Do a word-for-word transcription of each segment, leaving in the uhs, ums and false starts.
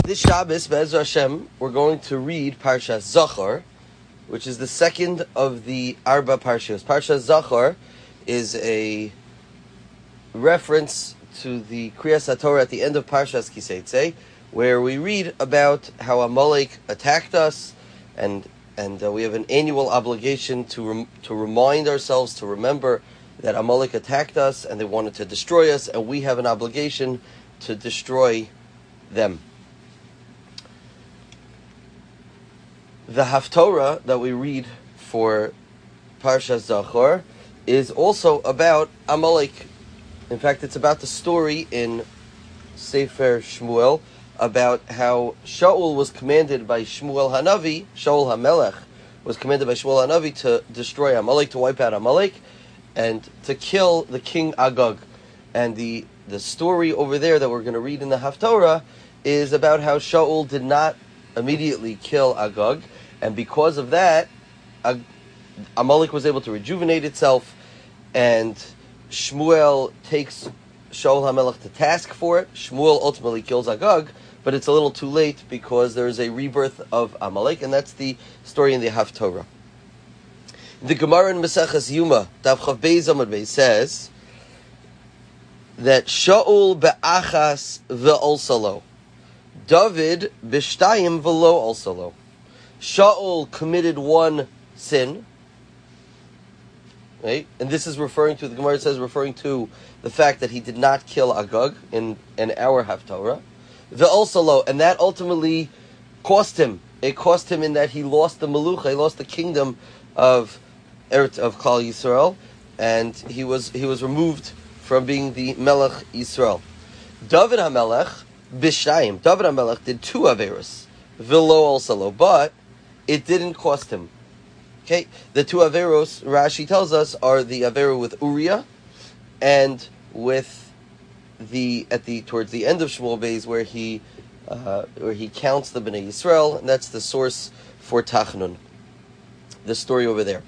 This Shabbos, Be'ezra Hashem, we're going to read Parshas Zachor, which is the second of the Arba Parshas. Parshas Zachor is a reference to the Kriyas HaTorah at the end of Parshas Kiseitze, where we read about how Amalek attacked us, and and uh, we have an annual obligation to rem- to remind ourselves, to remember that Amalek attacked us and they wanted to destroy us, and we have an obligation to destroy them. The Haftorah that we read for Parshas Zachor is also about Amalek. In fact, it's about the story in Sefer Shmuel about how Shaul was commanded by Shmuel Hanavi, Shaul HaMelech was commanded by Shmuel Hanavi to destroy Amalek, to wipe out Amalek, and to kill the king Agag. And the, the story over there that we're going to read in the Haftorah is about how Shaul did not immediately kill Agag, and because of that, Ag- Amalek was able to rejuvenate itself, and Shmuel takes Shaul HaMelech to task for it. Shmuel ultimately kills Agag, but it's a little too late because there is a rebirth of Amalek, and that's the story in the Haftorah. The Gemara in Maseches Yuma, Daf Chav Beis Amud Beis, says that Shaul be'achas ve'olsalo, David b'shtayim v'lo olsalo. Shaul committed one sin, right? And this is referring to, the Gemara says, referring to the fact that he did not kill Agag in, in our Haftorah. Ve'olsalo, and that ultimately cost him. It cost him in that he lost the Melucha, he lost the kingdom of Eretz, of Klal Yisrael, and he was he was removed from being the Melech Yisrael. David HaMelech b'shayim. David HaMelech did two Averos, V'lo olsalo, but it didn't cost him. Okay, the two Averos, Rashi tells us, are the Avero with Uriah and with the at the towards the end of Shmuel Beis, where he uh, where he counts the Bnei Yisrael, and that's the source for Tachnun. The story over there.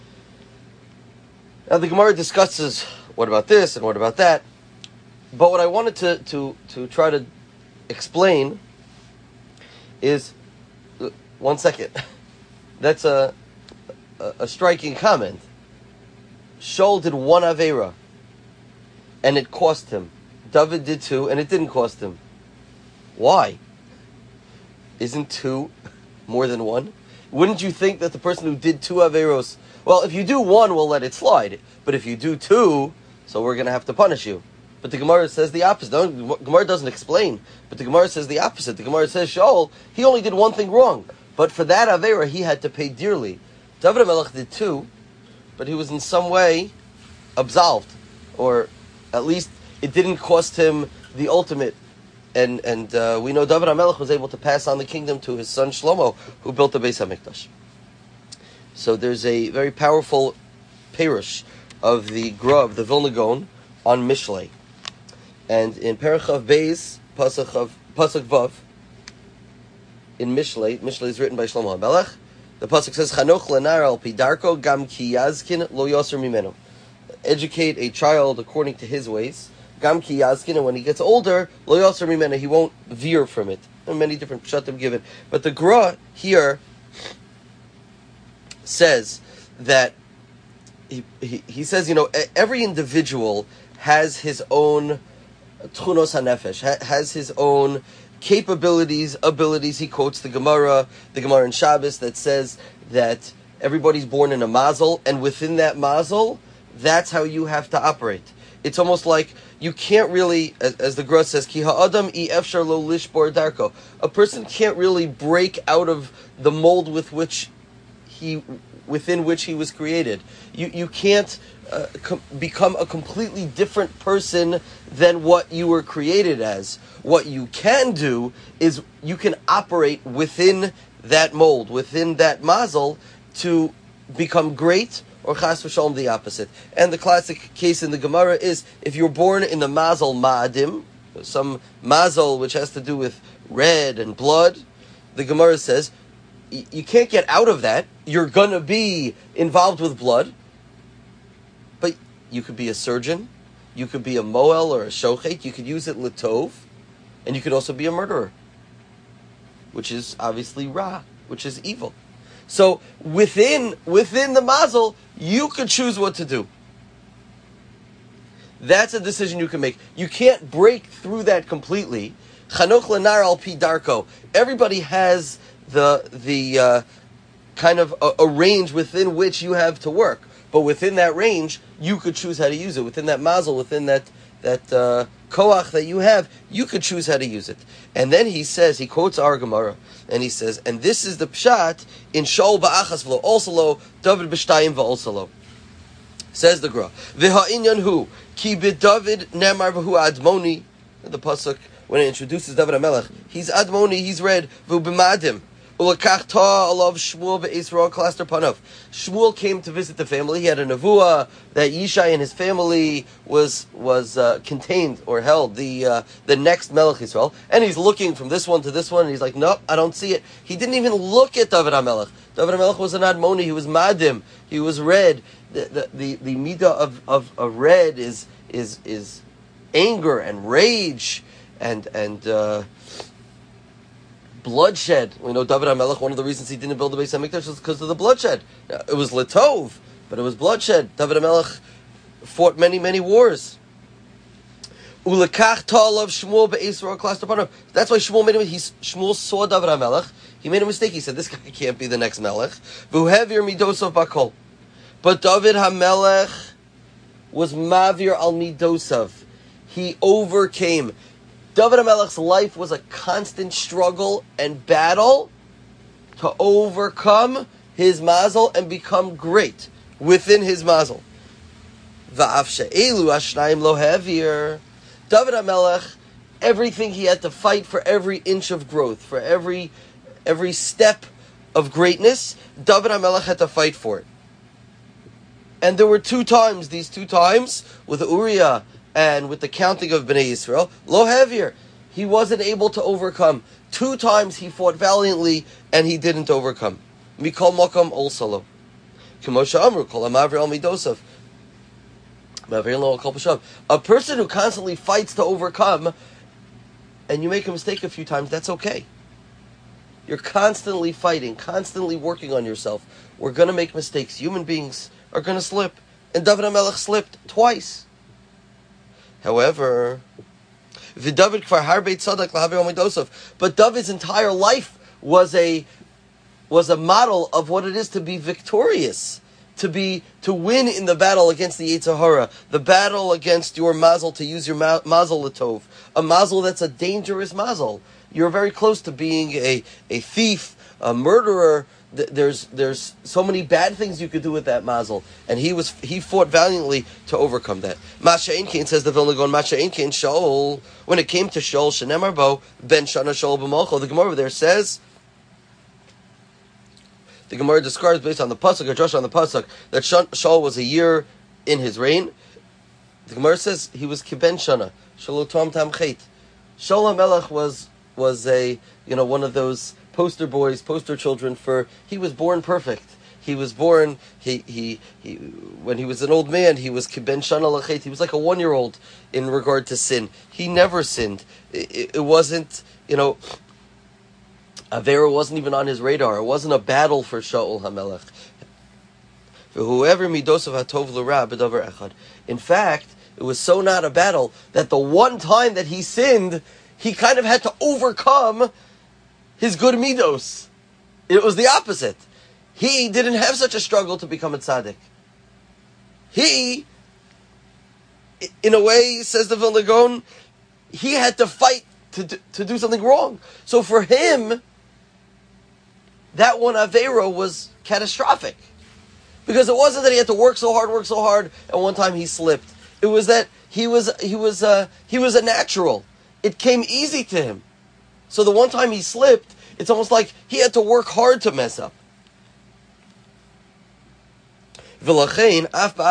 Now the Gemara discusses what about this and what about that, but what I wanted to to to try to explain is uh, one second. That's a, a a striking comment. Shaul did one Avera, and it cost him. David did two, and it didn't cost him. Why? Isn't two more than one? Wouldn't you think that the person who did two Averos, well, if you do one, we'll let it slide. But if you do two, so we're going to have to punish you. But the Gemara says the opposite. The Gemara doesn't explain, but the Gemara says the opposite. The Gemara says Shaul, he only did one thing wrong, but for that Avera, he had to pay dearly. David HaMelech did two, but he was in some way absolved, or at least it didn't cost him the ultimate. And and uh, we know David HaMelech was able to pass on the kingdom to his son Shlomo, who built the Beis HaMikdash. So there's a very powerful perush of the Gra, of the Vilna Gaon, on Mishlei. And in Parachav Beis, Pasuk of Pasuk Vav, in Mishlei, Mishlei is written by Shlomo HaMelech. The pasuk says, "Chanoch lenar al pidarko gam ki yazkin lo yoser mimeno." Educate a child according to his ways. Gam ki yazkin, and when he gets older, lo yoser mimeno, he won't veer from it. There are many different pshatim given, but the Gra here says that he, he he says, you know, every individual has his own tchunos hanefesh, has his own capabilities, abilities. He quotes the Gemara, the Gemara in Shabbos that says that everybody's born in a mazel, and within that mazel, that's how you have to operate. It's almost like you can't really, as, as the Gra says, ki ha'adam i efshar lo lishbor darko. A person can't really break out of the mold with which he, within which he was created. You you can't uh, com- become a completely different person than what you were created as. What you can do is you can operate within that mold, within that mazel, to become great, or chas v'shalom the opposite. And the classic case in the Gemara is, if you're born in the mazel ma'adim, some mazel which has to do with red and blood, the Gemara says, you can't get out of that. You're going to be involved with blood, but you could be a surgeon, you could be a moel or a shochet, you could use it l'tov, and you could also be a murderer. which is obviously Ra, which is evil. So within within the mazel, you could choose what to do. That's a decision you can make. You can't break through that completely. Chanoch lenar al pi darko. Everybody has the the uh, kind of a, a range within which you have to work, but within that range, you could choose how to use it. Within that mazel, within that that uh, koach that you have, you could choose how to use it. And then he says, he quotes our Gemara, and he says, and this is the pshat in Shaul ba'achas v'lo also lo, David b'shtayim v'also lo. Says the Gra, v'ha'inyan hu ki b'David nemar v'hu admoni. The pasuk when it introduces David HaMelech, he's admoni, he's red v'hu b'madim. Ulakach ta alav Shmuel be'Israel klaster panav. Shmuel came to visit the family. He had a nevuah that Yishai and his family was was uh, contained or held the uh, the next Melech Yisrael, and he's looking from this one to this one, and he's like, nope, I don't see it. He didn't even look at David HaMelech. David HaMelech was an admoni. He was madim. He was red. The the the, the midah of, of, of red is is is anger and rage and and. Uh, bloodshed. We know David HaMelech, one of the reasons he didn't build the Beis HaMikdash was because of the bloodshed. It was Letov, but it was bloodshed. David HaMelech fought many, many wars. Ulekach ta'alav Shmuel be'Israel klaster panav. That's why Shmuel made him, he, Shmuel saw David HaMelech. He made a mistake. He said, this guy can't be the next Melech. V'uhevir midosov bakol. But David HaMelech was mavir al midosov. He overcame. David HaMelech's life was a constant struggle and battle to overcome his mazel and become great within his mazel. Va'af she'elu hashnayim lo heavier. David HaMelech, everything he had to fight for every inch of growth, for every every step of greatness, David HaMelech had to fight for it. And there were two times, these two times, with Uriah and with the counting of Bnei Yisrael, lo heavier, he wasn't able to overcome. Two times he fought valiantly and he didn't overcome. Mikol Mokam also lo. K'moshe Amru Kol Amavri Al Midosov. A person who constantly fights to overcome, and you make a mistake a few times, that's okay. You're constantly fighting, constantly working on yourself. We're going to make mistakes. Human beings are going to slip. And David HaMelech slipped twice. However, but David's entire life was a was a model of what it is to be victorious, to be to win in the battle against the Yetzer Hara, the battle against your mazel, to use your ma- mazel latov, a mazel that's a dangerous mazel. You're very close to being a, a thief, a murderer. There's there's so many bad things you could do with that mazel, and he was he fought valiantly to overcome that. Masha Einkein, says the Vilna Gaon, Masha Einkein Shaul, when it came to Shaul, Shenemar Bo Ben Shana Shaul b'Malcho, the Gemara there says, the Gemara describes based on the pasuk, or Josh on the pasuk, that Shaul was a year in his reign. The Gemara says he was Kiben Shana Shaul Tom Tam Chet. Shaul HaMelech was was a you know one of those poster boys, poster children for, he was born perfect. He was born, he, he, he when he was an old man, he was kiben shana lachet. He was like a one-year-old in regard to sin. He never sinned. It, it, it wasn't, you know, Avera wasn't even on his radar. It wasn't a battle for Shaul HaMelech. Whoever midosov hatov l'ra b'davar echad. In fact, it was so not a battle that the one time that he sinned, he kind of had to overcome his good midos. It was the opposite. He didn't have such a struggle to become a tzaddik. He, in a way, says the Vilna Gaon, he had to fight to do, to do something wrong. So for him, that one Avera was catastrophic. Because it wasn't that he had to work so hard, work so hard, and one time he slipped. It was that he was he was uh, he was a natural. It came easy to him. So the one time he slipped, it's almost like he had to work hard to mess up. And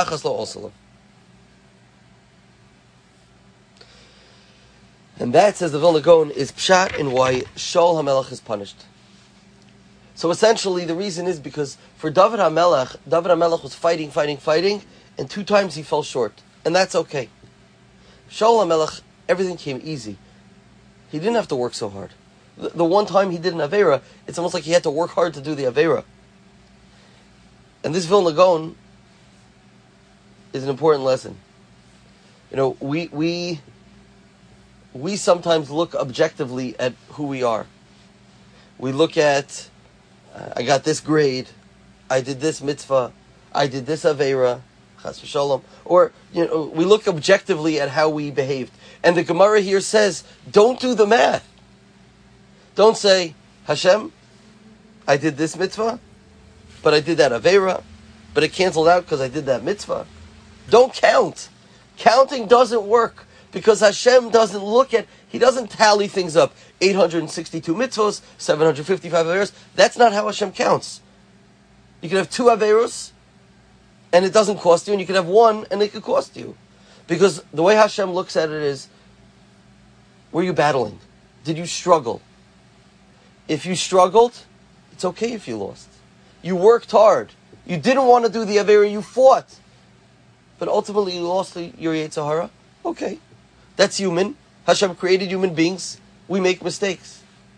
that, says the Vilna Gaon, is pshat in why Shaul HaMelech is punished. So essentially the reason is because for David HaMelech, David HaMelech was fighting, fighting, fighting, and two times he fell short. And that's okay. Shaul HaMelech, everything came easy. He didn't have to work so hard. The, the one time he did an Avera, it's almost like he had to work hard to do the Avera. And this Vilna Gaon is an important lesson. You know, we we we sometimes look objectively at who we are. We look at, uh, I got this grade, I did this mitzvah, I did this Avera, chas v'shalom, or you know, we look objectively at how we behaved. And the Gemara here says, don't do the math. Don't say, Hashem, I did this mitzvah, but I did that Avera, but it canceled out because I did that mitzvah. Don't count. Counting doesn't work because Hashem doesn't look at, He doesn't tally things up. eight hundred sixty-two mitzvahs, seven hundred fifty-five Averos. That's not how Hashem counts. You can have two Averos and it doesn't cost you, and you can have one and it could cost you. Because the way Hashem looks at it is, were you battling? Did you struggle? If you struggled, it's okay if you lost. You worked hard. You didn't want to do the Avera, you fought. But ultimately you lost your Yetzer Hara. Okay. That's human. Hashem created human beings. We make mistakes.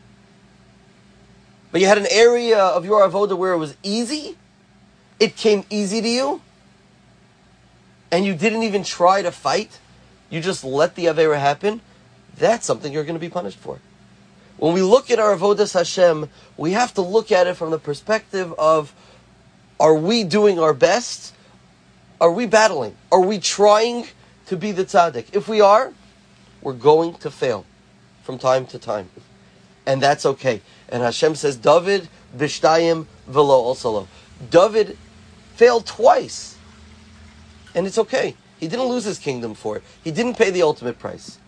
But you had an area of your avoda where it was easy. It came easy to you. And you didn't even try to fight. You just let the Avera happen. That's something you're going to be punished for. When we look at our avodas Hashem, we have to look at it from the perspective of, are we doing our best? Are we battling? Are we trying to be the tzaddik? If we are, we're going to fail from time to time. And that's okay. And Hashem says, David bishtayim velo osalo. David failed twice. And it's okay. He didn't lose his kingdom for it. He didn't pay the ultimate price.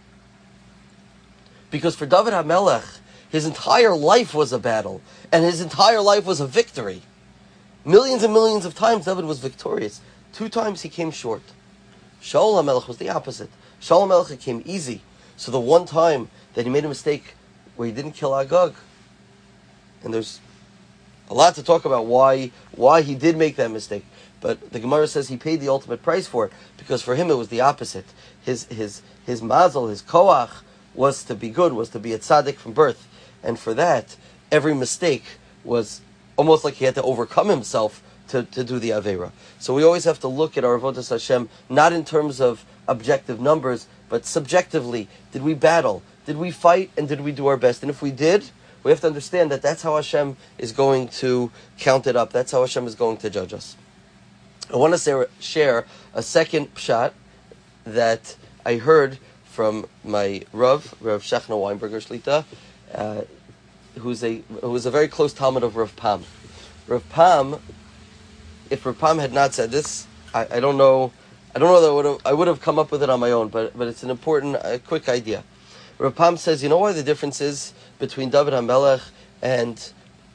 Because for David HaMelech, his entire life was a battle. And his entire life was a victory. Millions and millions of times David was victorious. Two times he came short. Shaul HaMelech was the opposite. Shaul HaMelech came easy. So the one time that he made a mistake where he didn't kill Agag, and there's a lot to talk about why why he did make that mistake. But the Gemara says he paid the ultimate price for it, because for him it was the opposite. His his his mazel, his koach, was to be good, was to be a tzaddik from birth. And for that, every mistake was almost like he had to overcome himself to, to do the Avera. So we always have to look at our avodas Hashem, not in terms of objective numbers, but subjectively. Did we battle? Did we fight? And did we do our best? And if we did, we have to understand that that's how Hashem is going to count it up. That's how Hashem is going to judge us. I want to say, share a second pshat that I heard from my Rav, Rav Shechna Weinberger Shlita, uh, who's a who was a very close Talmud of Rav Pam. Rav Pam, if Rav Pam had not said this, I, I don't know, I don't know that I would have I would have come up with it on my own, but but it's an important, uh, quick idea. Rav Pam says, you know why the difference is between David HaMelech and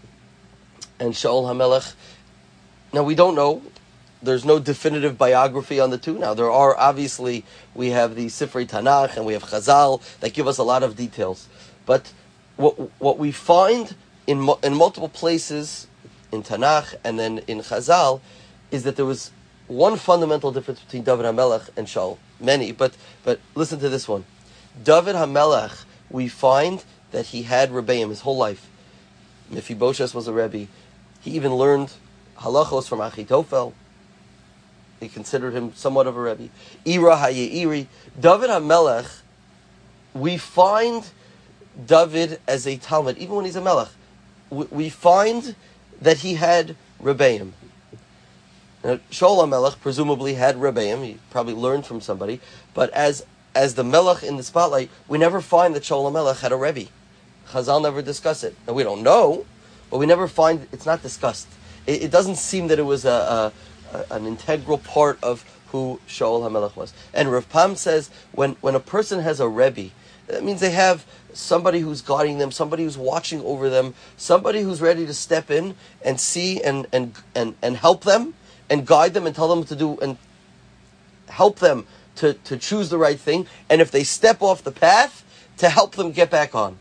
and Shaul HaMelech? Now we don't know. There's no definitive biography on the two. Now, there are, obviously, we have the Sifrei Tanakh and we have Chazal that give us a lot of details. But what what we find in in multiple places, in Tanakh and then in Chazal, is that there was one fundamental difference between David HaMelech and Shaul. Many, but but listen to this one. David HaMelech, we find that he had Rebbeim his whole life. Mephibosheth was a Rebbe. He even learned halachos from Achitofel. He considered him somewhat of a Rebbe. Ira Hayeiri. David HaMelech, we find David as a Talmud, even when he's a Melech. We, we find that he had Rebbeim. Now, Shaul HaMelech presumably had Rebbeim. He probably learned from somebody. But as as the Melech in the spotlight, we never find that Shaul HaMelech had a Rebbe. Chazal never discuss it. Now, we don't know, but we never find, it's not discussed. It, it doesn't seem that it was a... a an integral part of who Shaul HaMelech was. And Rav Pam says, when, when a person has a Rebbe, that means they have somebody who's guiding them, somebody who's watching over them, somebody who's ready to step in and see and, and, and, and help them, and guide them and tell them what to do, and help them to, to choose the right thing, and if they step off the path, to help them get back on.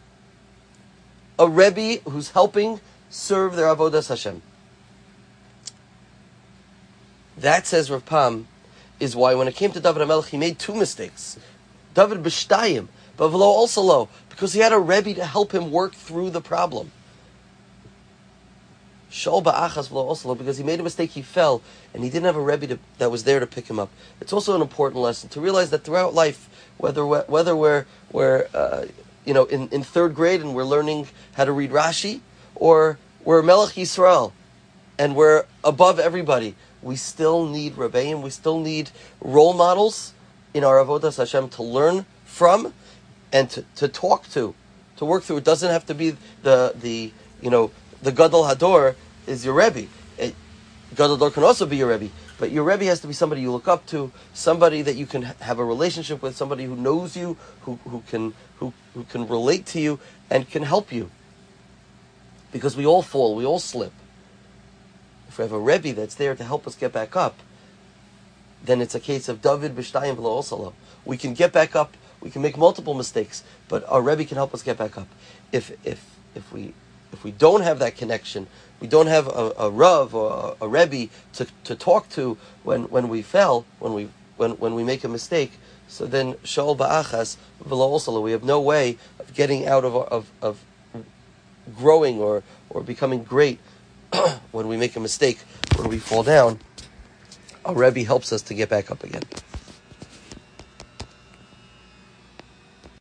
A Rebbe who's helping serve their Avodas Hashem. That, says Rav Pam, is why when it came to David HaMelech, he made two mistakes. David b'shtayim, but v'lo also lo, because Because he had a Rebbe to help him work through the problem. Shol ba'achas v'lo oslo, because he made a mistake, he fell, and he didn't have a Rebbe to, that was there to pick him up. It's also an important lesson to realize that throughout life, whether we're, whether we're, we're uh, you know, in, in third grade and we're learning how to read Rashi, or we're Melech Yisrael, and we're above everybody, we still need Rebbeim, we still need role models in our Avodas Hashem to learn from and to, to talk to, to work through. It doesn't have to be the, the you know, the Gadol Hador is your Rebbe. It, Gadol Hador can also be your Rebbe, but your Rebbe has to be somebody you look up to, somebody that you can have a relationship with, somebody who knows you, who, who can who, who can relate to you and can help you. Because we all fall, we all slip. If we have a Rebbe that's there to help us get back up, then it's a case of David b'shtayim v'lo osalo. We can get back up, we can make multiple mistakes, but our Rebbe can help us get back up. If if if we if we don't have that connection, we don't have a, a Rav or a, a Rebbe to, to talk to when, when we fell, when we when, when we make a mistake, so then Shol ba'achas v'lo osalo, we have no way of getting out of of, of growing or, or becoming great when we make a mistake, when we fall down. Our Rebbe helps us to get back up again.